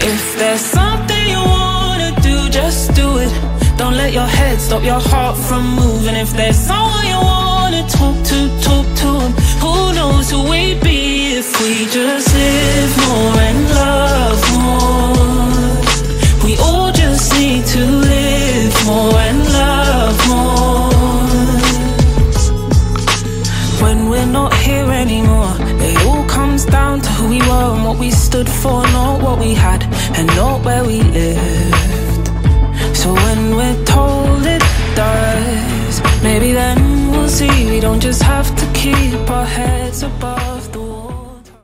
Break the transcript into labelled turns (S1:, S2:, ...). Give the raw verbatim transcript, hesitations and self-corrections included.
S1: If there's something you wanna do, just do it. Don't let your head stop your heart from moving. If there's someone you wanna talk to, talk to him. Who knows who we'd be if we just live more and love more. We all just need to live more and love more. When we're not here anymore, it all comes down to who we were and what we stood for, not what we had and not where we lived. So when we're told it does, maybe then we'll see we don't just have to keep our heads above.